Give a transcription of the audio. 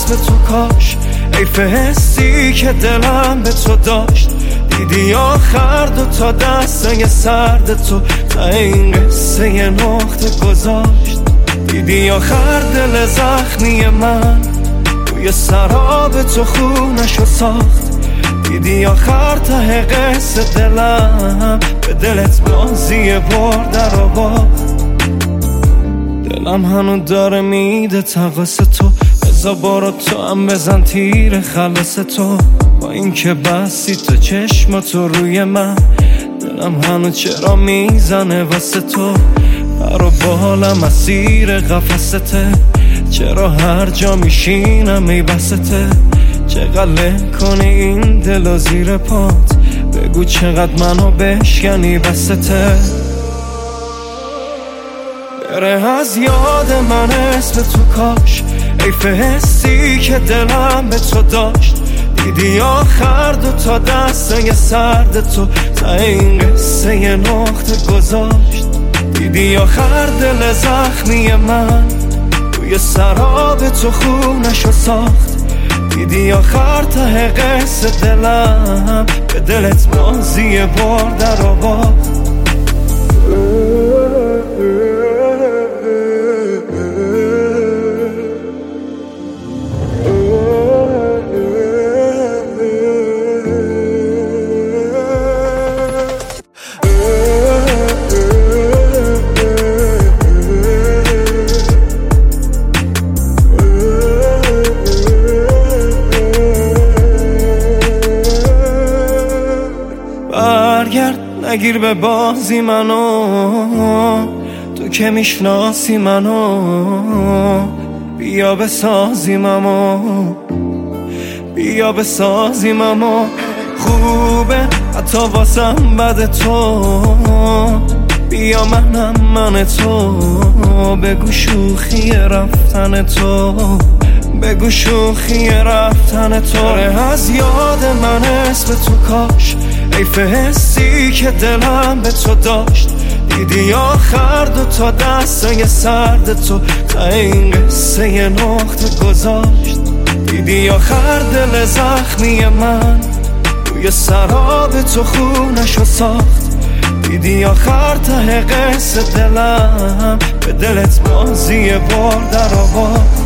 اسم تو کاش، حیف حسی که دلم به تو داشت. دیدی آخر دو تا دستای سرد تو تا این قصه یه نقطه گذاشت. دیدی آخر دل زخمی من توی سراب تو خونشو ساخت. دیدی آخر ته قصه دلم به دلت بازی برد رو باخت. دلم هنو داره میده تقاس تو، بزا برو تو هم بزن تیر خلاص تو. با این که بستی تو چشماتو روی من، دلم هنو چرا میزنه واسه تو. پر و بالم اسیر قفسته، چرا هر جا میشینم ای بسته. چقدر کنی این دل زیر پات، بگو چقدر منو بشکنی بسته. بره از یاد من اسم تو کاش، حیف حسی که دلم به تو داشت. دیدی آخر دو تا دستای سرد تو تا این قصه یه نقطه گذاشت. دیدی آخر دل زخمی من توی سراب تو خونشو ساخت. دیدی آخر ته قصه دلم به دلت بازی برد رو باخت. برگرد نگیر به بازی منو، تو که میشناسی منو. بیا بسازیممو، بیا بسازیممو. خوبه حتی واسم بد تو، بیا منم من تو. بگو شوخی رفتن تو، بگو شوخی رفتن تو. از یاد من اسم تو کاش، حیف حسی که دلم به تو داشت. دیدی آخر دو تا دستای سرد تو تا این قصه یه نقطه گذاشت. دیدی آخر دل زخمی من توی سراب تو خونشو ساخت. دیدی آخر ته قصه دلم به دلت بازی برد رو باخت.